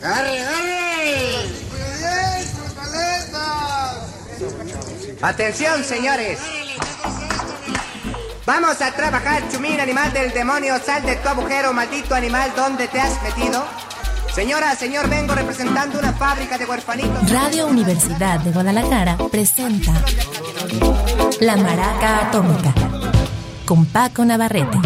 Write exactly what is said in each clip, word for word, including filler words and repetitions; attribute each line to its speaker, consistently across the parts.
Speaker 1: ¡Arre, arre! Atención, señores. Vamos a trabajar, Chumín, animal del demonio. Sal de tu agujero, maldito animal. ¿Dónde te has metido? Señora, señor, vengo representando una fábrica de huerfanitos.
Speaker 2: Radio Universidad de Guadalajara presenta La Maraca Atómica con Paco Navarrete.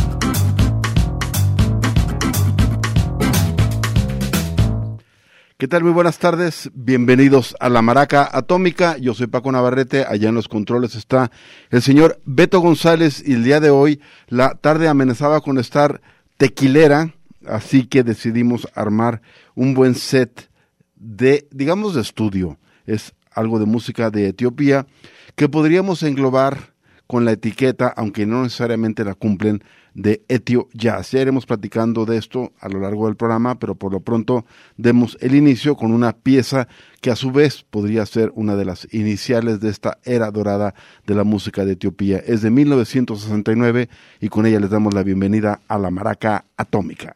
Speaker 3: ¿Qué tal? Muy buenas tardes, bienvenidos a La Maraca Atómica. Yo soy Paco Navarrete, allá en los controles está el señor Beto González y el día de hoy la tarde amenazaba con estar tequilera, así que decidimos armar un buen set de, digamos, de estudio. Es algo de música de Etiopía que podríamos englobar con la etiqueta, aunque no necesariamente la cumplen, de Etio Jazz. Ya iremos platicando de esto a lo largo del programa, pero por lo pronto demos el inicio con una pieza que a su vez podría ser una de las iniciales de esta era dorada de la música de Etiopía. Es de mil novecientos sesenta y nueve y con ella les damos la bienvenida a La Maraca Atómica.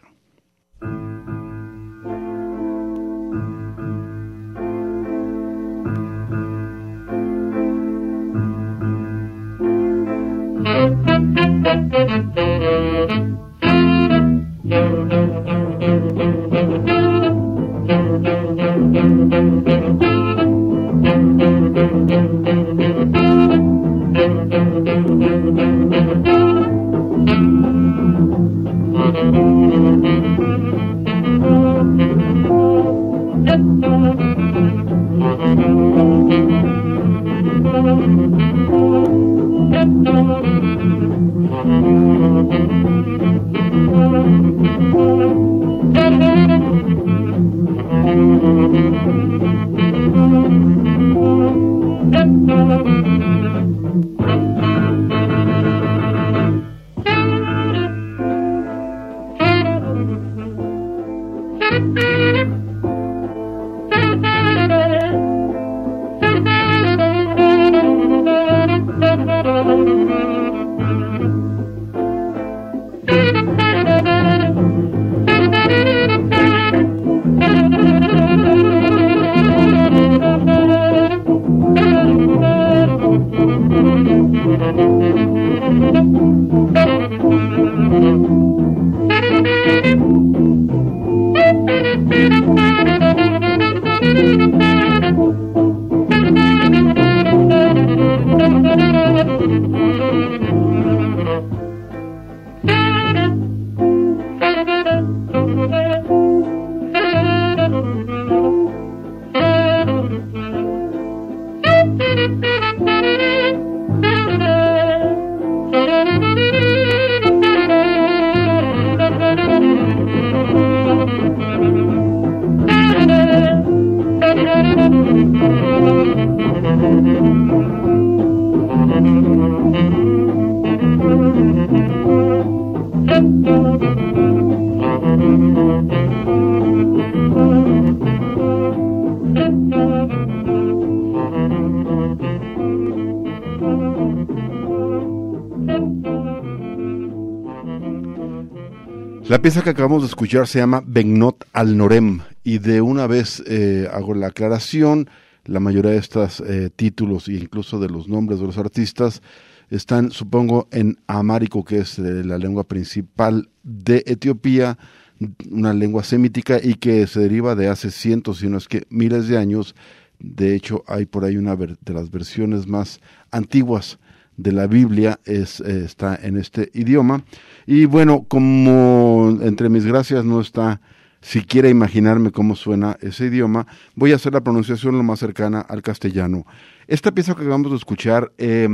Speaker 3: La pieza que acabamos de escuchar se llama Begnot al Norem y de una vez eh, hago la aclaración, la mayoría de estos eh, títulos e incluso de los nombres de los artistas están, supongo, en amárico, que es eh, la lengua principal de Etiopía, una lengua semítica y que se deriva de hace cientos, si no es que miles de años. De hecho, hay por ahí una ver- de las versiones más antiguas de la Biblia es, eh, está en este idioma. Y bueno, como entre mis gracias no está siquiera imaginarme cómo suena ese idioma, voy a hacer la pronunciación lo más cercana al castellano. Esta pieza que acabamos de escuchar eh,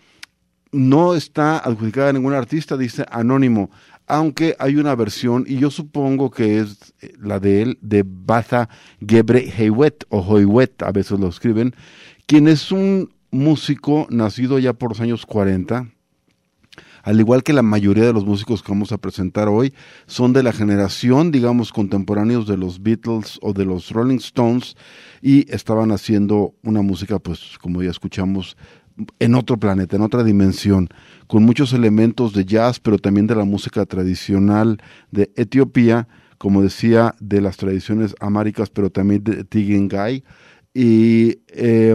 Speaker 3: no está adjudicada a ningún artista, dice anónimo, aunque hay una versión, y yo supongo que es la de él, de Batha Gebre Heiwet, o Hoiwet, a veces lo escriben, quien es un músico nacido ya por los años cuarenta, al igual que la mayoría de los músicos que vamos a presentar hoy, son de la generación, digamos, contemporáneos de los Beatles o de los Rolling Stones, y estaban haciendo una música, pues, como ya escuchamos, en otro planeta, en otra dimensión, con muchos elementos de jazz, pero también de la música tradicional de Etiopía, como decía, de las tradiciones amáricas, pero también de Tigingay. Y eh,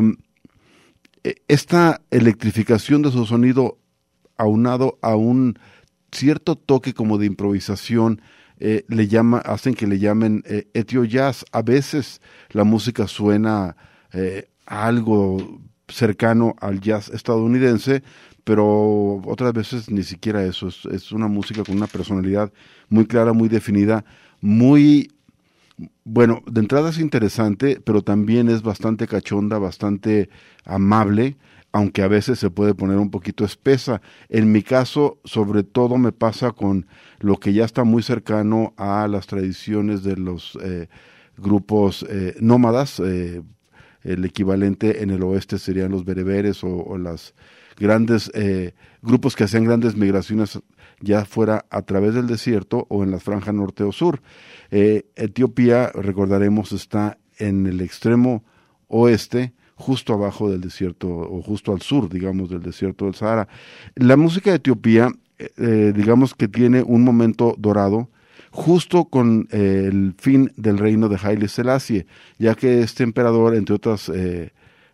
Speaker 3: esta electrificación de su sonido, aunado a un cierto toque como de improvisación, eh, le llama, hacen que le llamen eh, etio jazz. A veces la música suena eh, a algo cercano al jazz estadounidense, pero otras veces ni siquiera eso. Es, es una música con una personalidad muy clara, muy definida, muy, bueno, de entrada es interesante, pero también es bastante cachonda, bastante amable, aunque a veces se puede poner un poquito espesa. En mi caso, sobre todo me pasa con lo que ya está muy cercano a las tradiciones de los eh, grupos eh, nómadas. Eh, el equivalente en el oeste serían los bereberes o, o las grandes eh, grupos que hacían grandes migraciones, ya fuera a través del desierto o en la franja norte o sur. Eh, Etiopía, recordaremos, está en el extremo oeste, justo abajo del desierto, o justo al sur, digamos, del desierto del Sahara. La música de Etiopía, eh, digamos que tiene un momento dorado, justo con eh, el fin del reino de Haile Selassie, ya que este emperador, entre otras eh,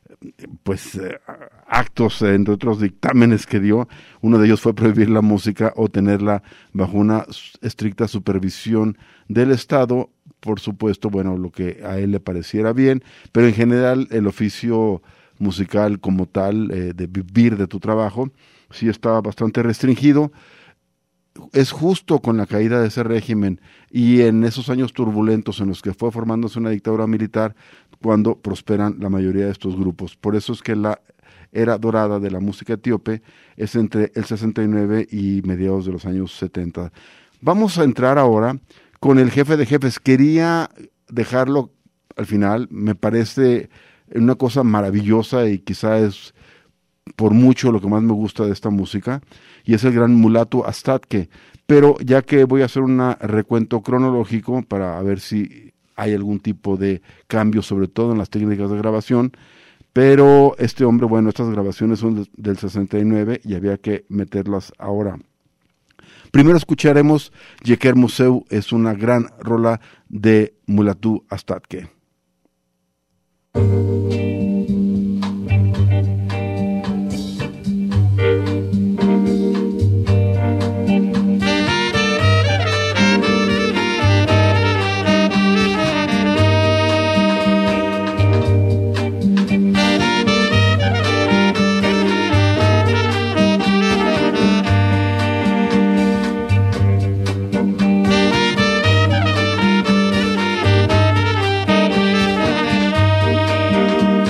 Speaker 3: pues eh, actos, eh, entre otros dictámenes que dio, uno de ellos fue prohibir la música o tenerla bajo una estricta supervisión del Estado, por supuesto, bueno, lo que a él le pareciera bien, pero en general el oficio musical como tal, eh, de vivir de tu trabajo, sí estaba bastante restringido. Es justo con la caída de ese régimen y en esos años turbulentos en los que fue formándose una dictadura militar cuando prosperan la mayoría de estos grupos. Por eso es que la era dorada de la música etíope es entre el sesenta y nueve y mediados de los años setenta. Vamos a entrar ahora con el jefe de jefes. Quería dejarlo al final, me parece una cosa maravillosa y quizá es por mucho lo que más me gusta de esta música, y es el gran Mulatu Astatke. Pero ya que voy a hacer un recuento cronológico para ver si hay algún tipo de cambio, sobre todo en las técnicas de grabación, pero este hombre, bueno, estas grabaciones son del sesenta y nueve y había que meterlas ahora. Primero escucharemos Yeker Museu, es una gran rola de Mulatu Astatke.
Speaker 4: Thank you.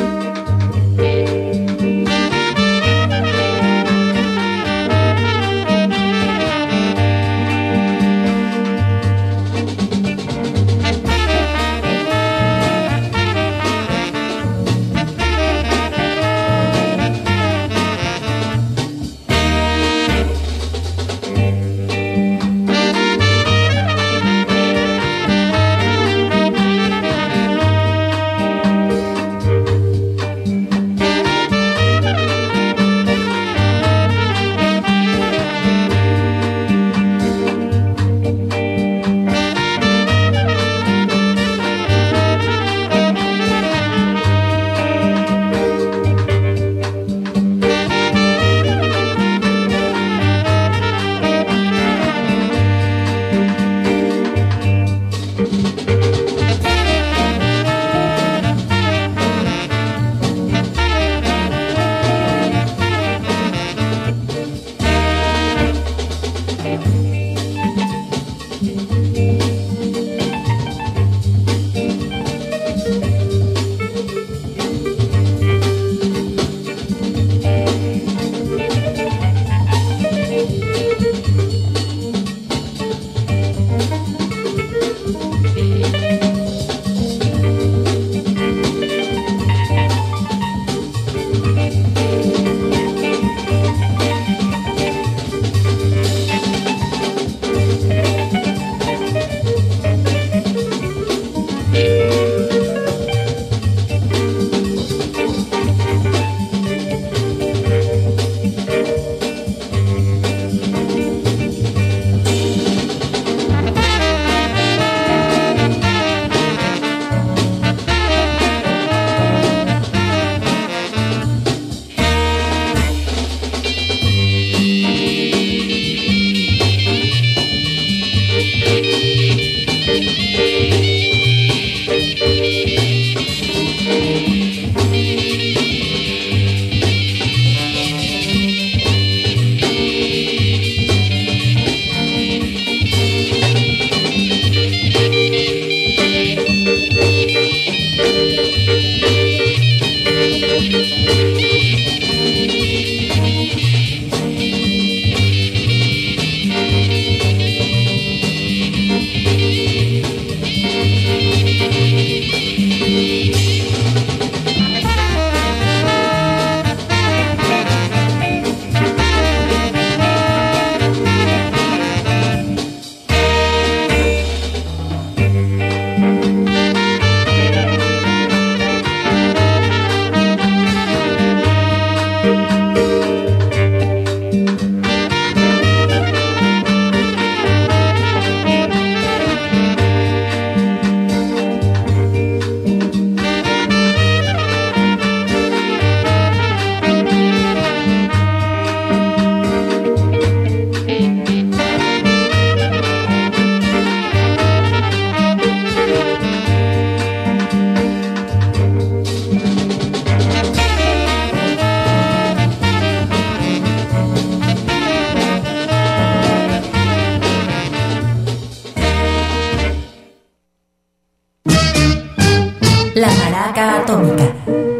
Speaker 2: La Maraca Atómica.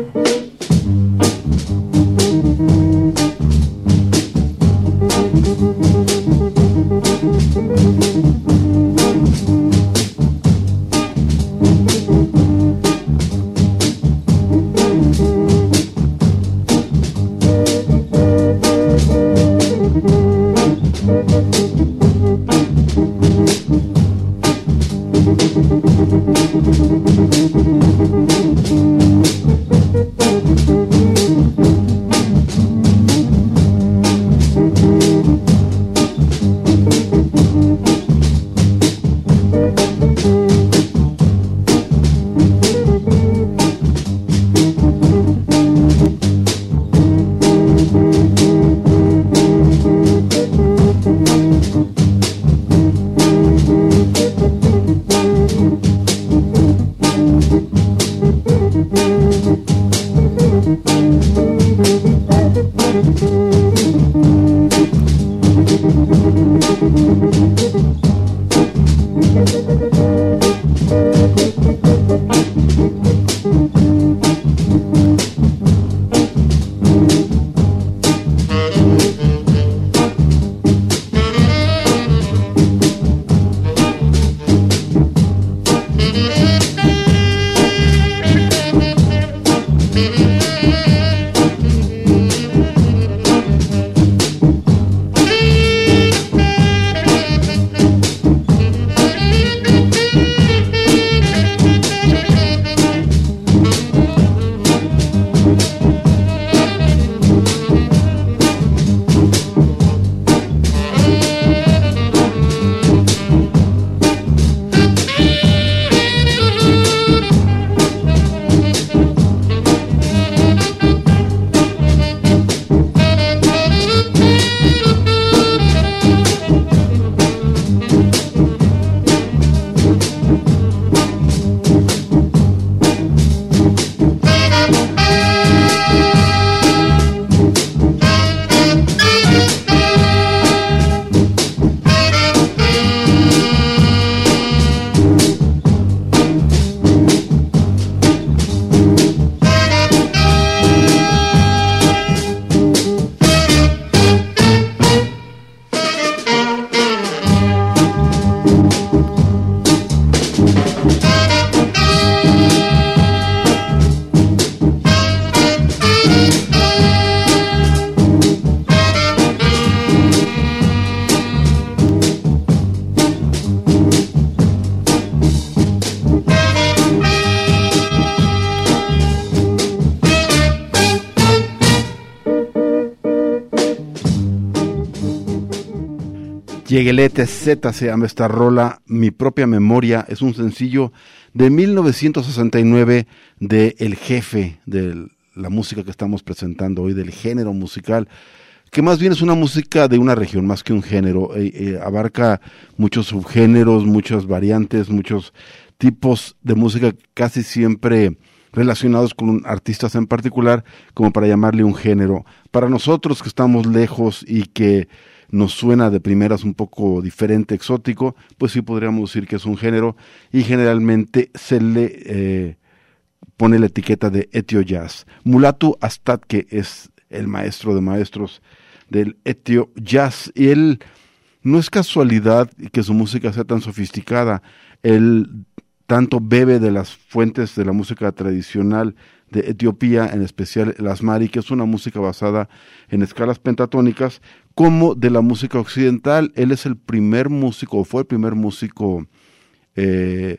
Speaker 3: Yeguelete Z se llama esta rola, Mi Propia Memoria, es un sencillo de mil novecientos sesenta y nueve de El Jefe, de la música que estamos presentando hoy, del género musical, que más bien es una música de una región, más que un género, eh, eh, abarca muchos subgéneros, muchas variantes, muchos tipos de música, casi siempre relacionados con artistas en particular, como para llamarle un género. Para nosotros que estamos lejos y que nos suena de primeras un poco diferente, exótico, pues sí podríamos decir que es un género, y generalmente se le eh, pone la etiqueta de Etio Jazz. Mulatu Astatke es el maestro de maestros del Etio Jazz, y él, no es casualidad que su música sea tan sofisticada, él tanto bebe de las fuentes de la música tradicional de Etiopía, en especial el Asmari, que es una música basada en escalas pentatónicas, como de la música occidental. Él es el primer músico, o fue el primer músico eh,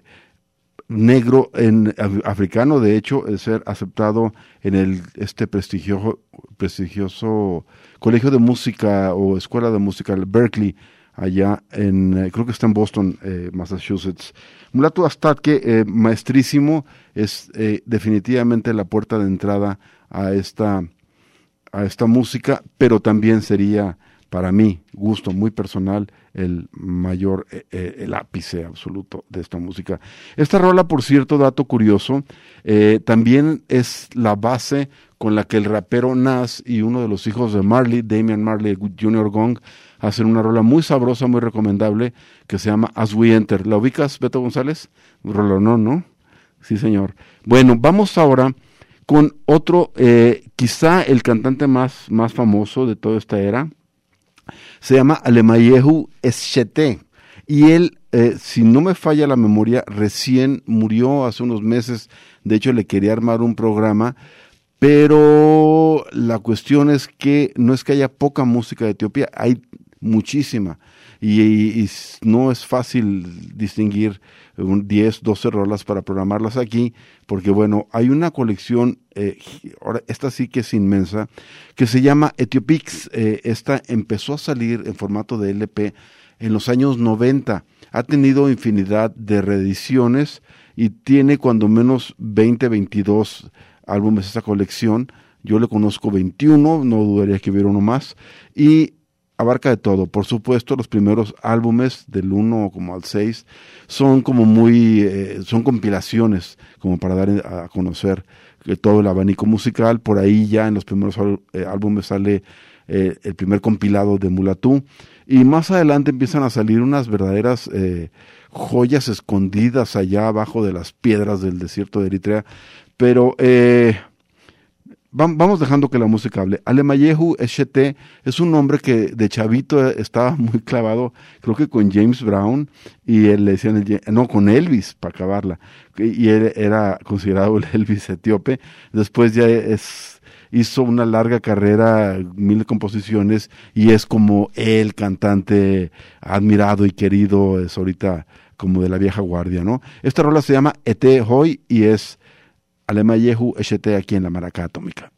Speaker 3: negro en africano, de hecho, de ser aceptado en el este prestigioso, prestigioso colegio de música o escuela de música, el Berkeley, allá en, eh, creo que está en Boston, eh, Massachusetts. Mulatu Astatke, eh, maestrísimo, es eh, definitivamente la puerta de entrada a esta, a esta música, pero también sería, para mí, gusto muy personal, el mayor, eh, el ápice absoluto de esta música. Esta rola, por cierto, dato curioso, eh, también es la base con la que el rapero Nas y uno de los hijos de Marley, Damian Marley junior Gong, hacen una rola muy sabrosa, muy recomendable, que se llama As We Enter. ¿La ubicas, Beto González? Rolonón, ¿no? Sí, señor. Bueno, vamos ahora con otro, eh, quizá el cantante más, más famoso de toda esta era. Se llama Alemayehu Eschete. Y él, eh, si no me falla la memoria, recién murió hace unos meses. De hecho, le quería armar un programa. Pero la cuestión es que no es que haya poca música de Etiopía, hay muchísima. Y, y, y no es fácil distinguir un diez, doce rolas para programarlas aquí, porque bueno, hay una colección, eh, ahora esta sí que es inmensa, que se llama Etiopix. Eh, esta empezó a salir en formato de L P en los años noventa, ha tenido infinidad de reediciones y tiene cuando menos veinte, veintidós álbumes esta colección. Yo le conozco veintiuno, no dudaría que hubiera uno más, y abarca de todo. Por supuesto, los primeros álbumes del uno como al seis son como muy, eh, son compilaciones como para dar a conocer eh, todo el abanico musical. Por ahí ya en los primeros eh, álbumes sale eh, el primer compilado de Mulatu, y más adelante empiezan a salir unas verdaderas eh, joyas escondidas allá abajo de las piedras del desierto de Eritrea. Pero eh, vamos dejando que la música hable. Alemayehu Eschete es un hombre que de chavito estaba muy clavado, creo que con James Brown, y él le decían, el, no, con Elvis, para acabarla, y él era considerado el Elvis etíope. Después ya es, hizo una larga carrera, mil composiciones, y es como el cantante admirado y querido, es ahorita como de la vieja guardia, ¿no? Esta rola se llama Ete Hoy y es Alemayehu Eschete aquí en la Maraca Atómica.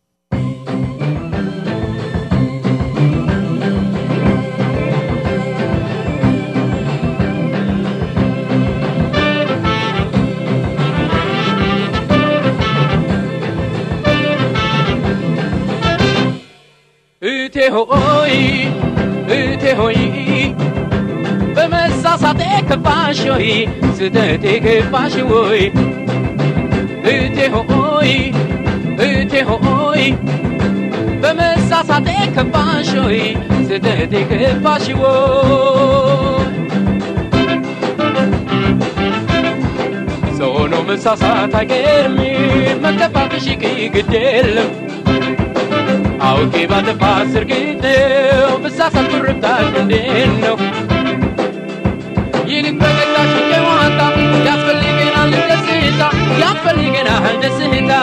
Speaker 4: Ete hoy, ete hoy, በመሳሳቴ ከፋሽ ሆይ ስህተቴ ከፋሽ ሆይ እቴ ሆይ እቴ ሆይ በመሳሳቴ ከፋሽ ሆይ ስህተቴ ከፋሽ ሆይ ሰው ሆኖ መሳሳት አይገርምም መከፋትሽ ግድ የለም አውቄ ባጠፋ ስርግጥ ነው መሳሳት ቁርብታሽ እንዴት ነው ይልቅ በገዳሽ ጨዋታ ያስፈልገናል ደስታ ያስፈልገናል ደስታ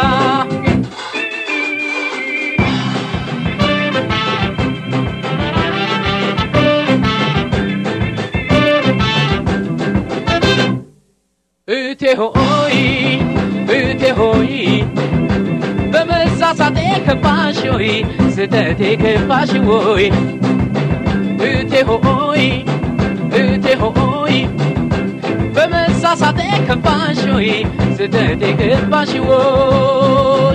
Speaker 4: እቴ ሆይ እቴ ሆይ በመሳሳቴ ከፋሽ ሆይ ስህተቴ ከፋሽ ሆይ እቴ ሆይ እቴ ሆይ በመሳሳቴ ከፋሽ ሆይ ስህተቴ ከፋሽ ሆይ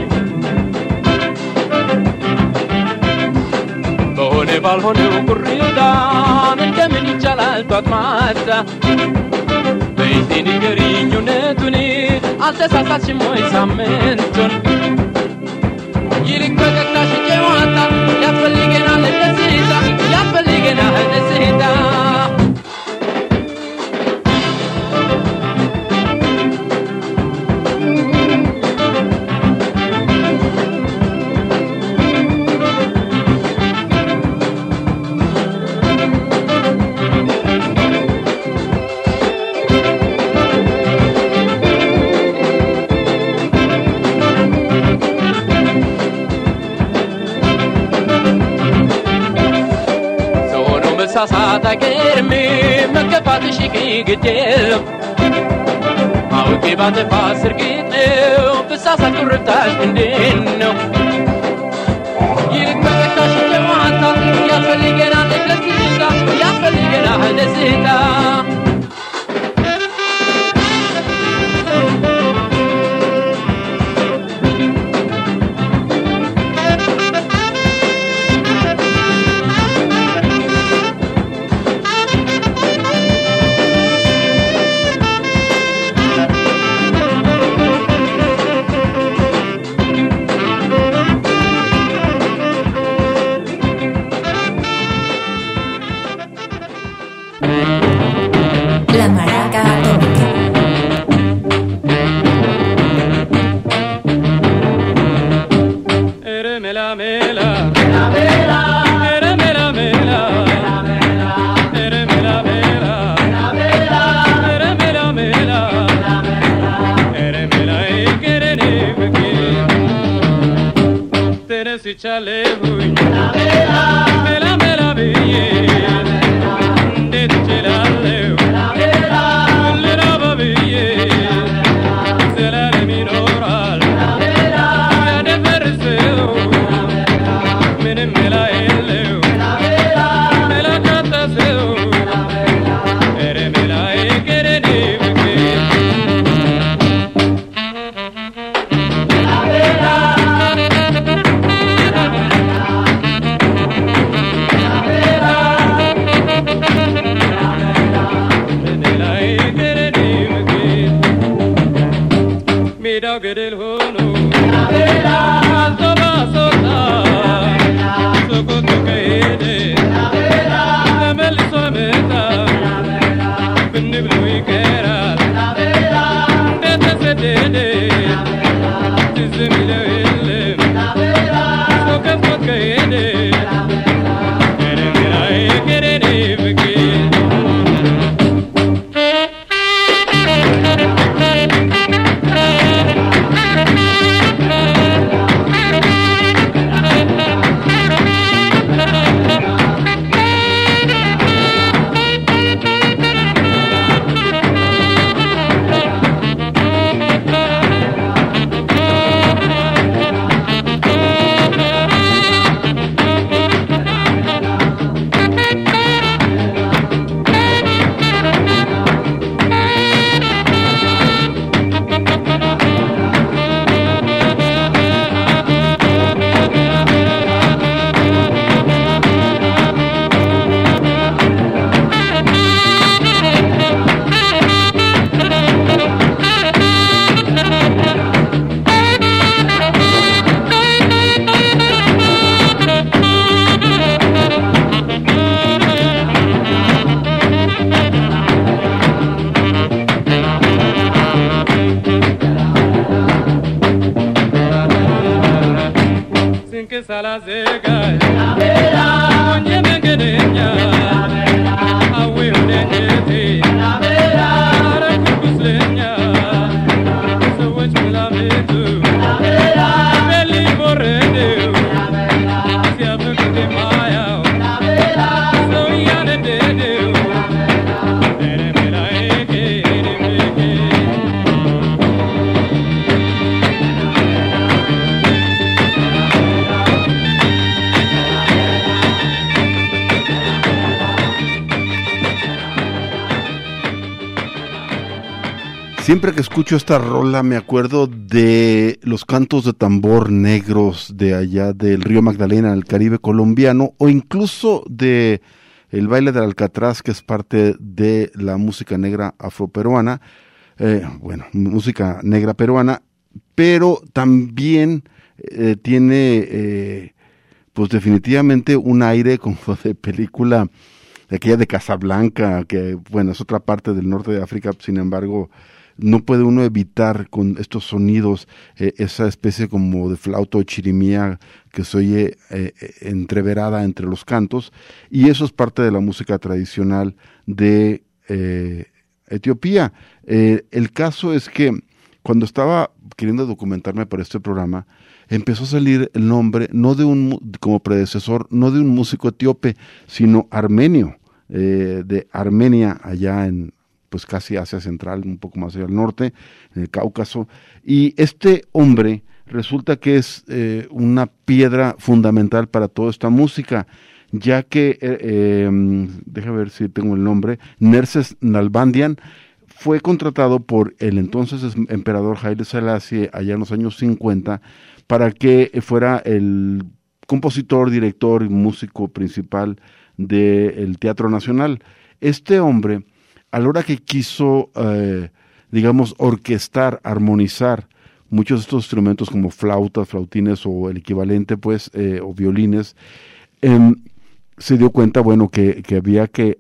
Speaker 4: በሆነ ባልሆነው ቁርዳን እንደምን ይቻላል ጧት ማታ በይቴ ንገሪኝ እውነቱን አልተሳሳትሽም ወይ ሳምንቱን ይልቅ በቀናሽ ጨዋታ ያስፈልገናል ደስታ ያስፈልገናል ደስታ ሳሳት አይገርምም መከፋትሽ ግድ የለም አውቄ ባጠፋ ስርግጥ ነው ብሳሳት ቁርብታሽ እንዴት ነው ይልቅ በቀዳሽ ጨዋታ ያስፈልገናል ደስታ ያስፈልገናል ደስታ
Speaker 3: Siempre que escucho esta rola me acuerdo de los cantos de tambor negros de allá del río Magdalena, el Caribe colombiano, o incluso de el baile del Alcatraz, que es parte de la música negra afroperuana, eh, bueno, música negra peruana, pero también eh, tiene, eh, pues definitivamente un aire como de película, de aquella de Casablanca, que bueno, es otra parte del norte de África, sin embargo, no puede uno evitar con estos sonidos eh, esa especie como de flauta o chirimía que se oye eh, entreverada entre los cantos, y eso es parte de la música tradicional de eh, Etiopía. Eh, el caso es que cuando estaba queriendo documentarme para este programa, empezó a salir el nombre, no de un, como predecesor, no de un músico etíope, sino armenio, eh, de Armenia, allá en pues casi Asia Central, un poco más hacia el norte, en el Cáucaso, y este hombre resulta que es eh, una piedra fundamental para toda esta música, ya que, eh, eh, déjame ver si tengo el nombre, Nerses Nalbandian fue contratado por el entonces emperador Haile Selassie allá en los años cincuenta para que fuera el compositor, director y músico principal del Teatro Nacional. Este hombre, a la hora que quiso, eh, digamos, orquestar, armonizar muchos de estos instrumentos como flautas, flautines o el equivalente, pues, eh, o violines, eh, se dio cuenta, bueno, que, que había que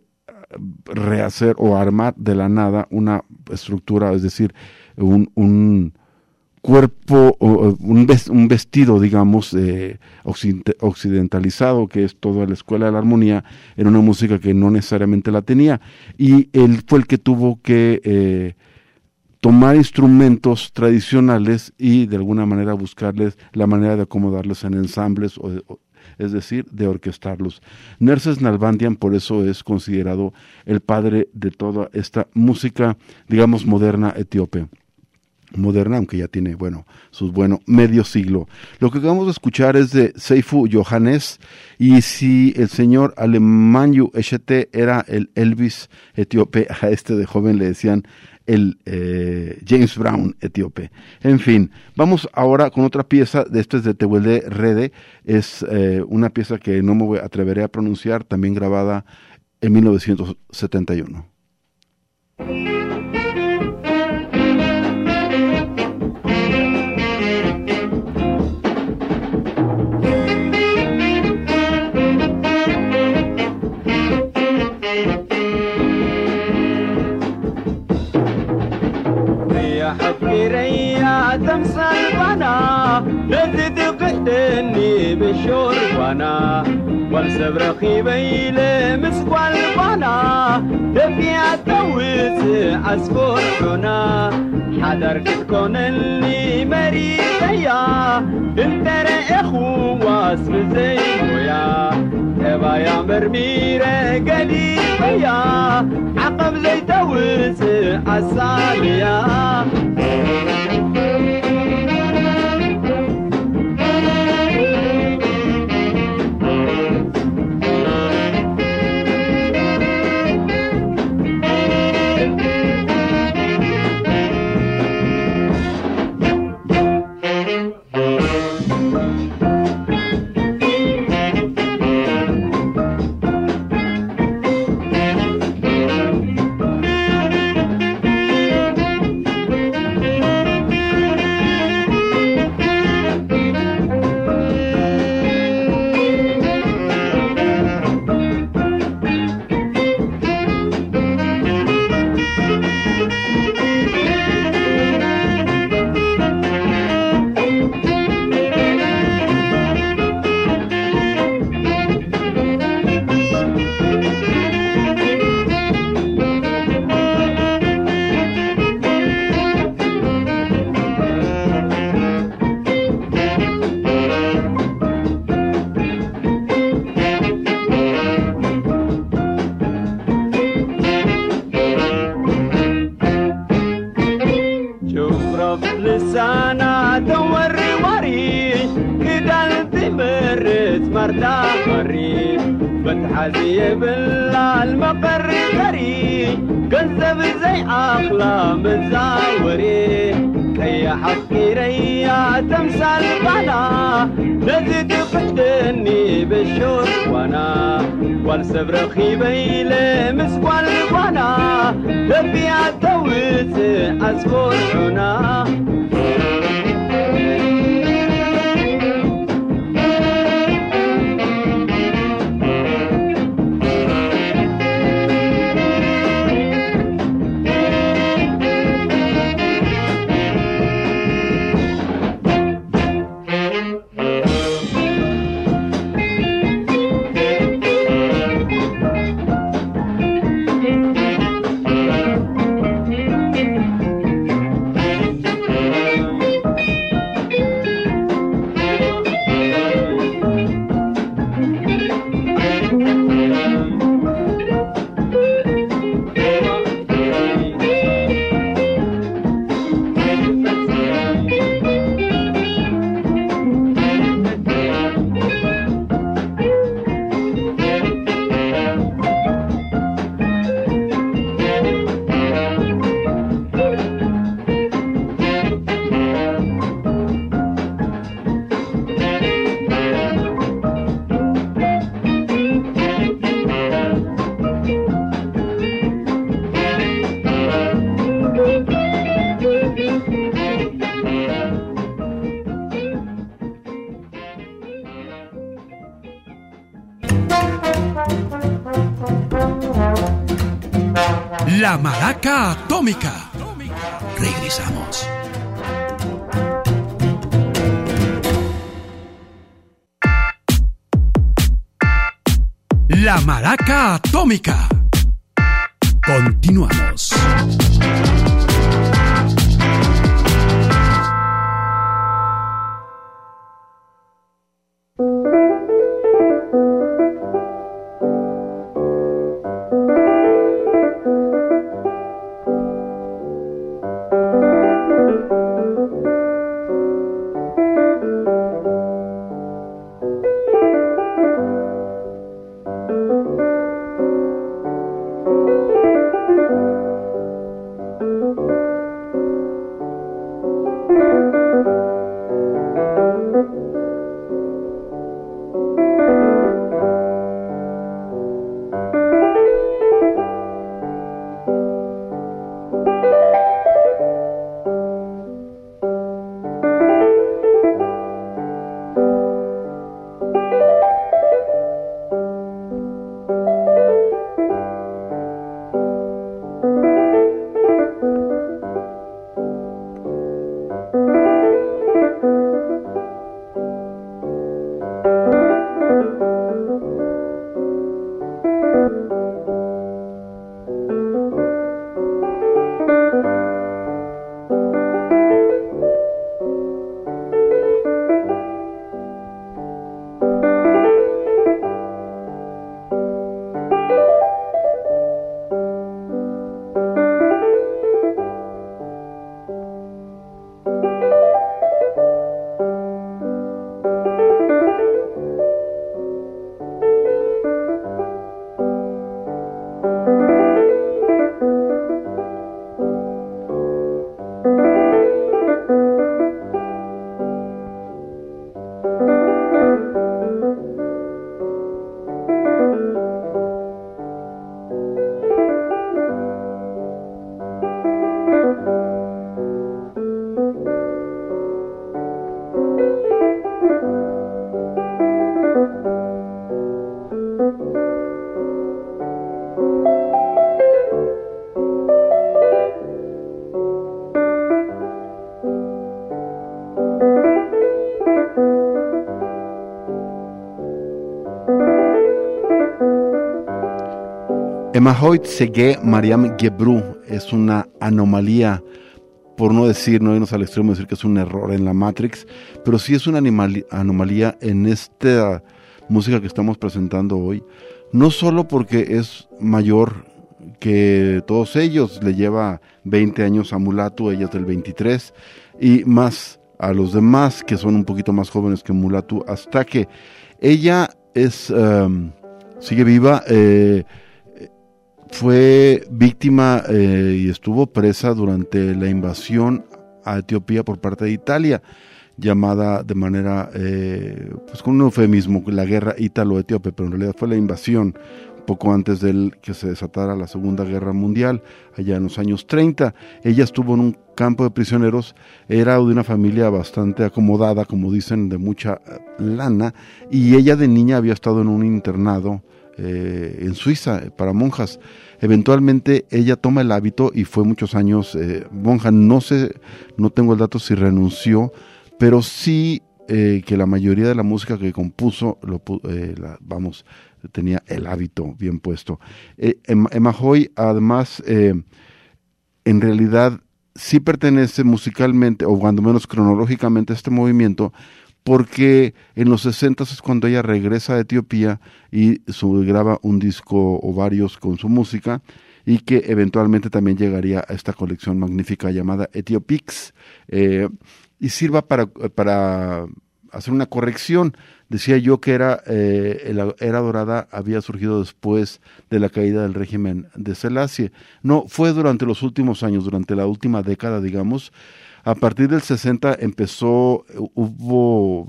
Speaker 3: rehacer o armar de la nada una estructura, es decir, un, un cuerpo, o un vestido, digamos, eh, occidentalizado, que es toda la escuela de la armonía, en una música que no necesariamente la tenía, y él fue el que tuvo que eh, tomar instrumentos tradicionales y de alguna manera buscarles la manera de acomodarlos en ensambles, o, o, es decir, de orquestarlos. Nerses Nalbandian por eso es considerado el padre de toda esta música, digamos, moderna etíope. Moderna, aunque ya tiene, bueno, sus, bueno, medio siglo. Lo que acabamos de escuchar es de Seifu Yohannes, y si el señor Alemanyu Eshete era el Elvis etíope, a este de joven le decían el eh, James Brown etíope. En fin, vamos ahora con otra pieza, de esto es de Tewelde Rede, es eh, una pieza que no me atreveré a pronunciar, también grabada en mil novecientos setenta y uno.
Speaker 5: حكيريا تمثل بنا لذي قدني بشربنا والسبر خيبي لمسقال بنا دفيا تويت أسفرنا حضر كتكون اللي مريضيا انت رأخو واسم زي ويا تبا يا مرميرة قليبيا عقب زي تويت أساليا حزي بالمقر كري كذب زي أخلام الزاوري كي حقي ريا تمثال بنا نزيد قدني بالشور وانا والسبر خيبي لمسقال بنا دفيا تويت أسفور عنا
Speaker 6: La Maraca Atómica. Regresamos. La Maraca Atómica. Continuamos.
Speaker 3: Emahoit Sege Mariam Gebru es una anomalía, por no decir, no irnos al extremo de decir que es un error en la Matrix, pero sí es una animali- anomalía en esta música que estamos presentando hoy, no solo porque es mayor que todos ellos, le lleva veinte años a Mulatu, ella es del veintitrés, y más a los demás que son un poquito más jóvenes que Mulatu, hasta que ella es um, sigue viva. eh, fue víctima eh, y estuvo presa durante la invasión a Etiopía por parte de Italia, llamada de manera, eh, pues con un eufemismo, la guerra ítalo-etíope, pero en realidad fue la invasión poco antes de que se desatara la Segunda Guerra Mundial, allá en los años treinta. Ella estuvo en un campo de prisioneros, era de una familia bastante acomodada, como dicen, de mucha lana, y ella de niña había estado en un internado eh, en Suiza para monjas. Eventualmente ella toma el hábito y fue muchos años eh, monja. No sé, no tengo el dato si renunció, pero sí eh, que la mayoría de la música que compuso, lo, eh, la, vamos, tenía el hábito bien puesto. Eh, Emahoy, además, eh, en realidad sí pertenece musicalmente, o cuando menos cronológicamente, a este movimiento, porque en los sesenta es cuando ella regresa a Etiopía y su, graba un disco o varios con su música, y que eventualmente también llegaría a esta colección magnífica llamada Etiopix, eh, y sirva para, para hacer una corrección. Decía yo que era eh, la era dorada había surgido después de la caída del régimen de Selassie. No, fue durante los últimos años, durante la última década, digamos. A partir del sesenta empezó, hubo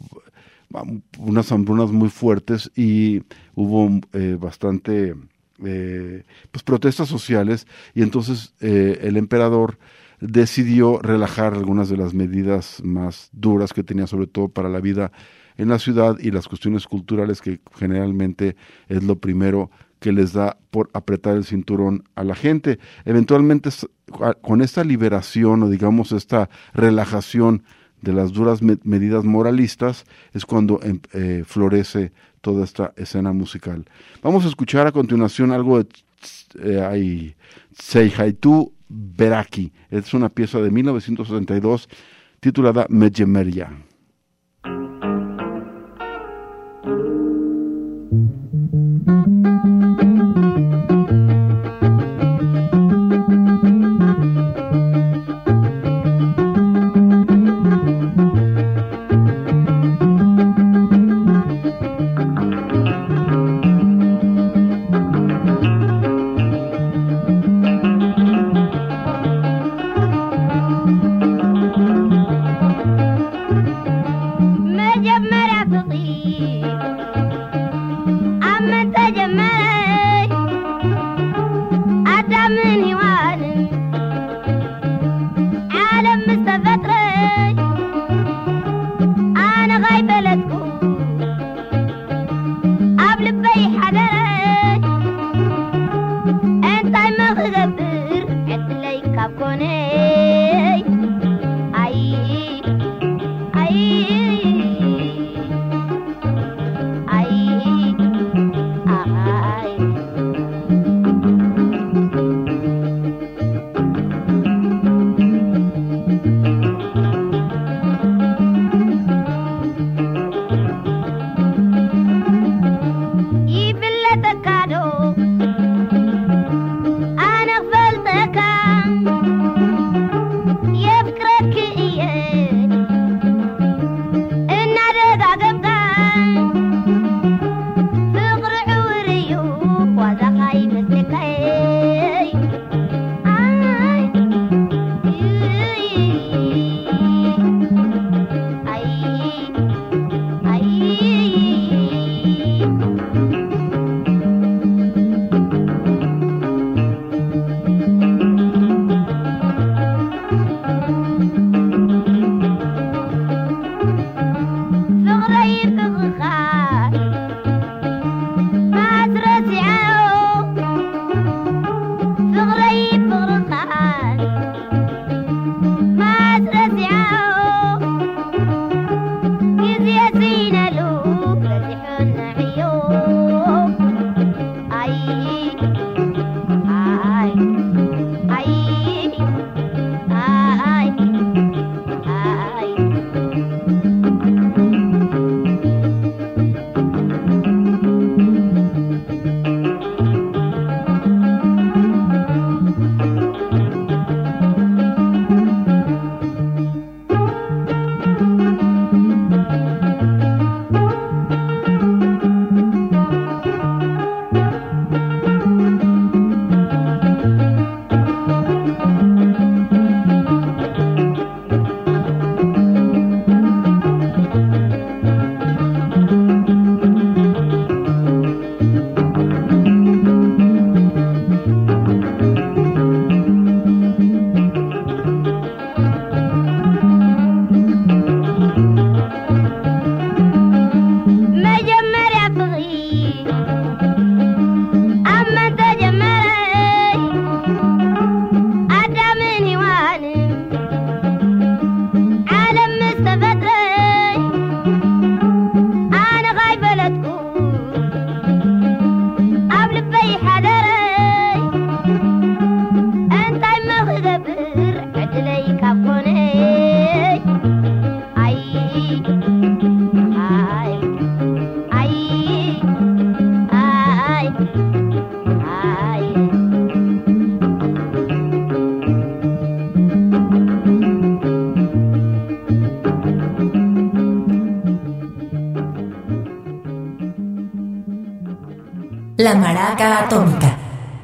Speaker 3: unas hambrunas muy fuertes y hubo eh, bastante eh, pues protestas sociales, y entonces eh, el emperador decidió relajar algunas de las medidas más duras que tenía, sobre todo para la vida en la ciudad y las cuestiones culturales, que generalmente es lo primero que les da por apretar el cinturón a la gente. Eventualmente, con esta liberación, o digamos esta relajación de las duras me- medidas moralistas, es cuando eh, florece toda esta escena musical. Vamos a escuchar a continuación algo de eh, Seihaitu Beraki. Es una pieza de mil novecientos setenta y dos titulada Mejemeria.
Speaker 2: La Maraca Atómica.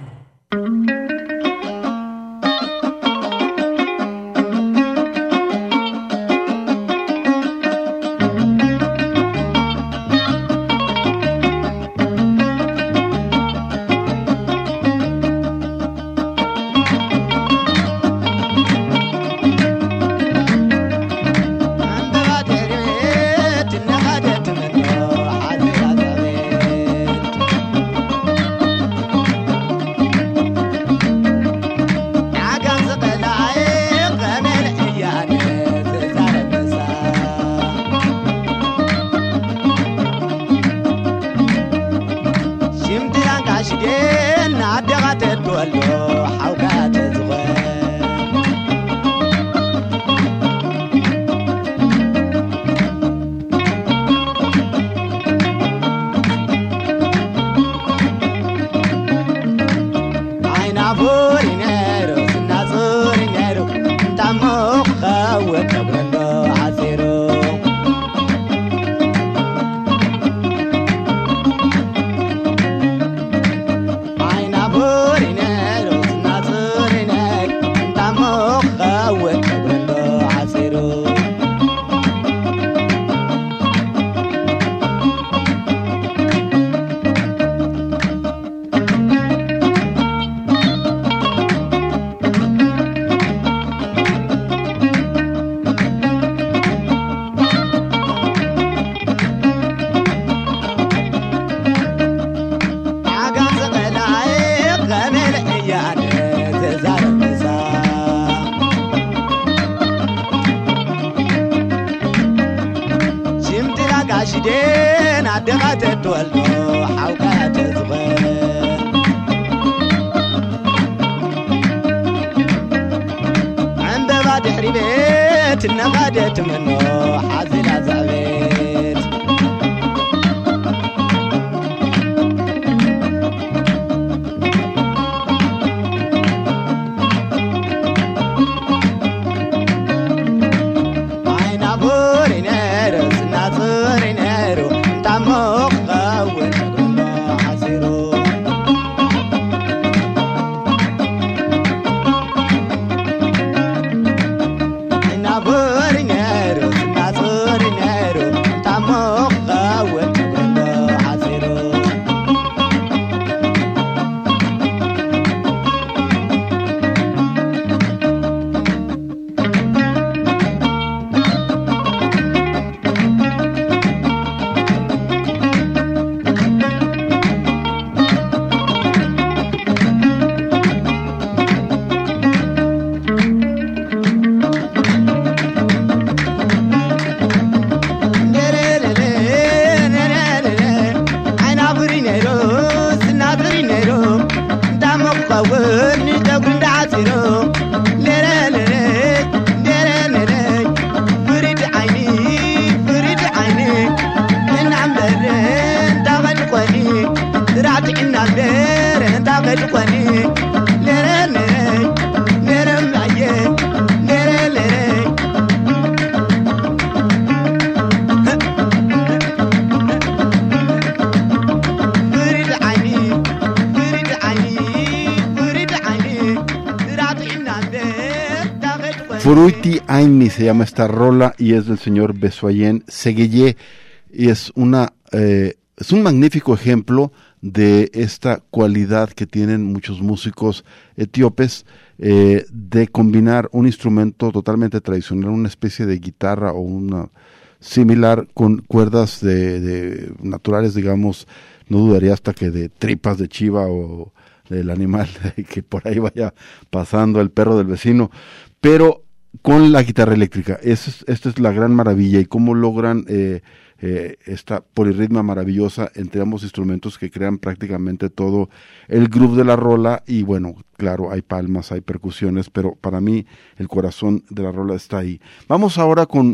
Speaker 3: Furuiti Aini se llama esta rola y es del señor Besoyen Segueye y es una eh, es un magnífico ejemplo de esta cualidad que tienen muchos músicos etíopes eh, de combinar un instrumento totalmente tradicional, una especie de guitarra o una similar con cuerdas de, de naturales, digamos, no dudaría hasta que de tripas de chiva o del animal que por ahí vaya pasando el perro del vecino, pero con la guitarra eléctrica. Esta es, esta es la gran maravilla y cómo logran eh, eh, esta polirritma maravillosa entre ambos instrumentos que crean prácticamente todo el groove de la rola. Y bueno, claro, hay palmas, hay percusiones, pero para mí el corazón de la rola está ahí. Vamos ahora con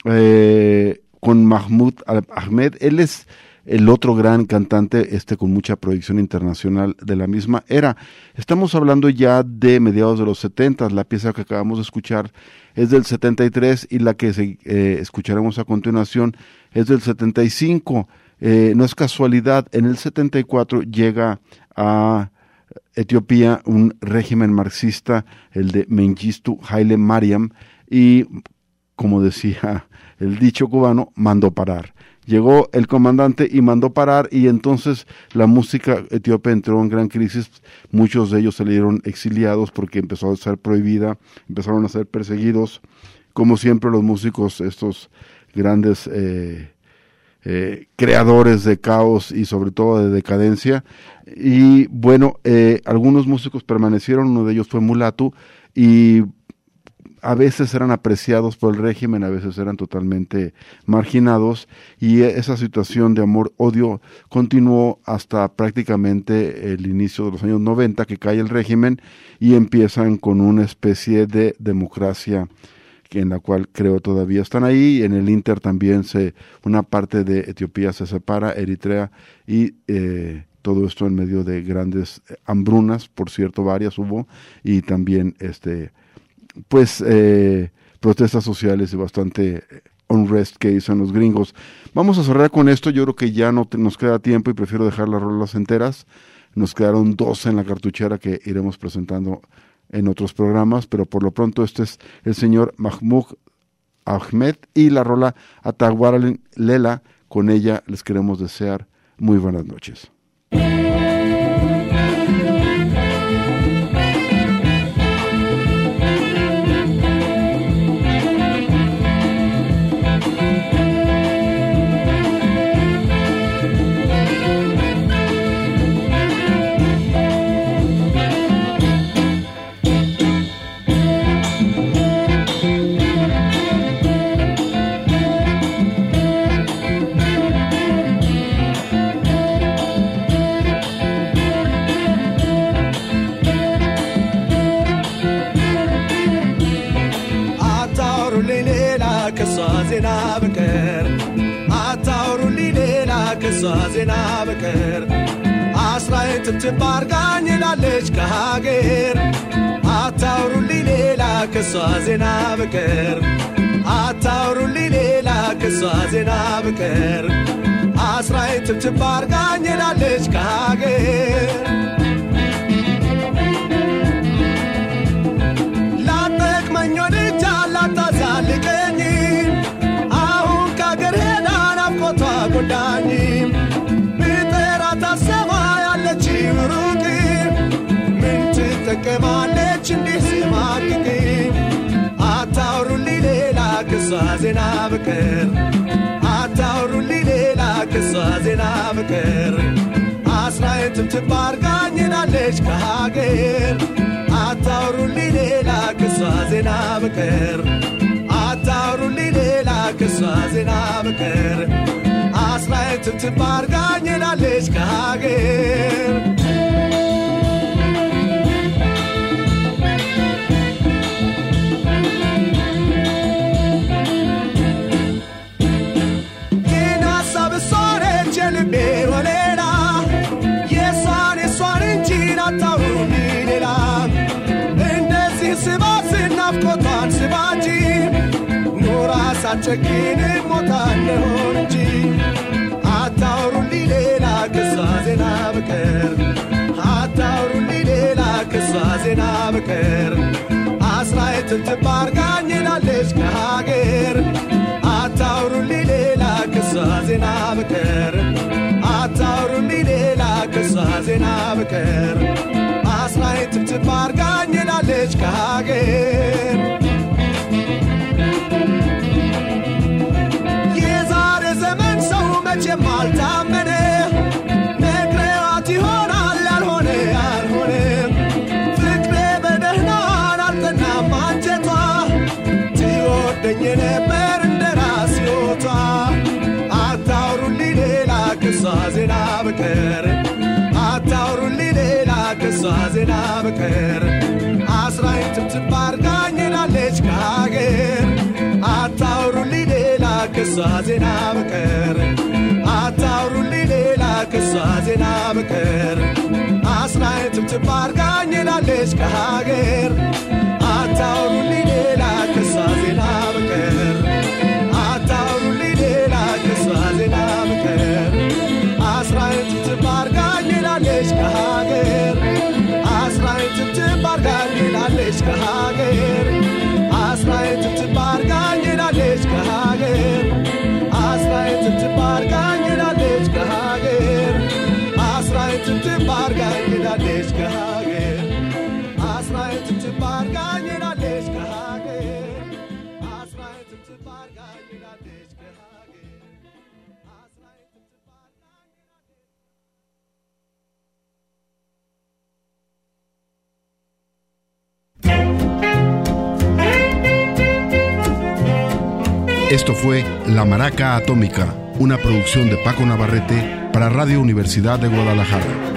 Speaker 3: eh, con Mahmoud Ahmed. Él es el otro gran cantante, este con mucha proyección internacional de la misma era. Estamos hablando ya de mediados de los setentas, la pieza que acabamos de escuchar es del setenta y tres y la que se, eh, escucharemos a continuación es del setenta y cinco. Eh, no es casualidad, en el setenta y cuatro llega a Etiopía un régimen marxista, el de Mengistu Haile Mariam, y como decía el dicho cubano, mandó parar. Llegó el comandante y mandó parar, y entonces la música etíope entró en gran crisis. Muchos de ellos salieron exiliados porque empezó a ser prohibida, empezaron a ser perseguidos. Como siempre, los músicos, estos grandes eh, eh, creadores de caos y sobre todo de decadencia. Y bueno, eh, algunos músicos permanecieron, uno de ellos fue Mulatu, y a veces eran apreciados por el régimen, a veces eran totalmente marginados, y esa situación de amor-odio continuó hasta prácticamente el inicio de los años noventa, que cae el régimen y empiezan con una especie de democracia en la cual creo todavía están ahí. En el Inter también se una parte de Etiopía se separa, Eritrea, y eh, todo esto en medio de grandes hambrunas, por cierto, varias hubo, y también este pues eh, protestas sociales y bastante unrest que dicen los gringos. Vamos a cerrar con esto. Yo creo que ya no te, nos queda tiempo y prefiero dejar las rolas enteras. Nos quedaron dos en la cartuchera que iremos presentando en otros programas, pero por lo pronto este es el señor Mahmoud Ahmed y la rola Atawara Lela. Con ella les queremos desear muy buenas noches.
Speaker 7: ዜና በቀር አታውሩልኝ ሌላ ከሷ ዜና በቀር አስራዬን ትብትብ አርጋኝ ላለች ከሀገር አታውሩልኝ ሌላ ከሷ ዜና በቀር አታውሩልኝ ሌላ ከሷ ዜና በቀር አስራዬን ትብትብ አርጋኝ ላለች ከሀገር ላጠቅመኝ ወድጃ ላታዛልቀኝ ጎዳኝ ብጠራት አሰማ ያለች ሩቅ ምን ትጠቀማለች እንዲህ ስማቅቅ አታውሩልኝ ሌላ ከሷ ዜና በቀር አታውሩልኝ ሌላ ከሷ ዜና በቀር አስራዬን ትብትብ አርጋኝ ላለች ከሀገር አታውሩልኝ ሌላ ከሷ ዜና በቀር አታውሩልኝ ሌላ ከሷ ዜና በቀር አስራዬን ትብትብ አርጋኝ ላለች ከሀገር ይህን ሀሳብ እሷ ነች የልቤ ወሌላ የሷን የሷን እንጂ አታውሩልኝ ሌላ እንደዚህ ስባት ናፍቆቷን ስባጂ ኖራ ሳትጨክን ሞታለሁ እንጂ አታውሩልኝ ሌላ ከሷ ዜና በቀር አታውሩልኝ ሌላ ከሷ ዜና በቀር አስራዬን ትብትብ አርጋኝ ላለች ከሀገር አታውሩልኝ ሌላ ከሷ ዜና በቀር አታውሩልኝ ሌላ ከሷ ዜና በቀር አስራዬን ትብትብ አርጋኝ ላለች ከሀገር የዛሬ ዘመን ሰው መቼም አልታመነ ነግሬዋት ይሆናል ያልሆነ ያልሆነ ፍቅሬ በደህናን አልጠናም አንጀቷ ትወደኝ ነበር እንደ ራስ ሕይወቷ አታውሩልኝ ሌላ ከሷ ዜና በቀር አታውሩልኝ ሌላ ከሷ ዜና በቀር አስራዬን ትብትብ አርጋኝ ላለች ከሀገር አታውሩልኝ ሌላ ከሷ ዜና በቀር አታውሩልኝ ሌላ ከሷ ዜና በቀር አስራዬን ትብትብ አርጋኝ ላለች ከሀገር አታውሩልኝ ሌላ ከሷ ዜና በቀር አታውሩልኝ ሌላ ከሷ ዜና በቀር ዳኘናለች ከሀገር አስራኝ ትትባል ዳኘናለች
Speaker 8: Esto fue La Maraca Atómica, una producción de Paco Navarrete para Radio Universidad de Guadalajara.